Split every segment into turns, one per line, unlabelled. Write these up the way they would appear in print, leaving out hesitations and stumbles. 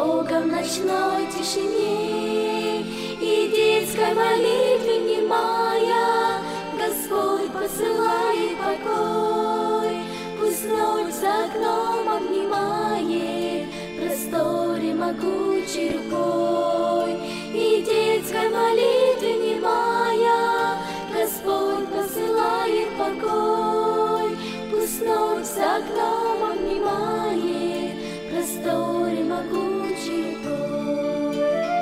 Богом ночной тишине и детской молитве внимая, Господь посылает покой. Пусть ночь за окном обнимает просторе могучей рукой, и детской молитве внимая, Господь посылает покой. Пусть ночь за окном обнимает просторе могучей рукой.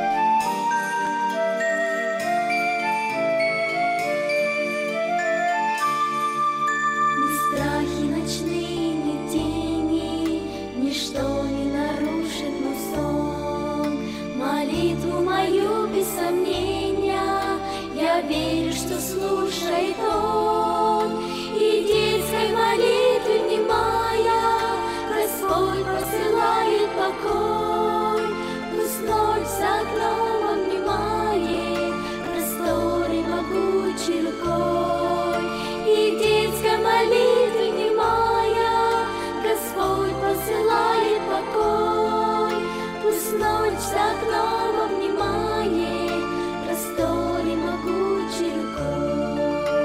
Ни страхи ночные, ни тени, ничто не нарушит мой сон. Молитву мою без сомнения, я верю, что слушает Он. И детской молитве внимая, Господь посылает покой. Пусть ночь за окном обнимает просторе могучей рукой, и детской молитве внимая, Господь посылает покой. Пусть ночь за окном обнимает просторе могучей рукой.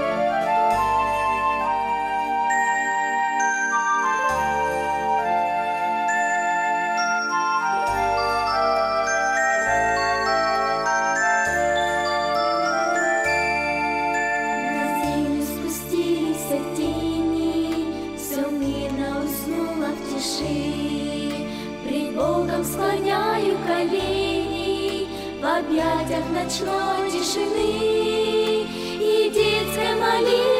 Пред Богом склоняю колени в объятиях ночной тишины и детской молитвы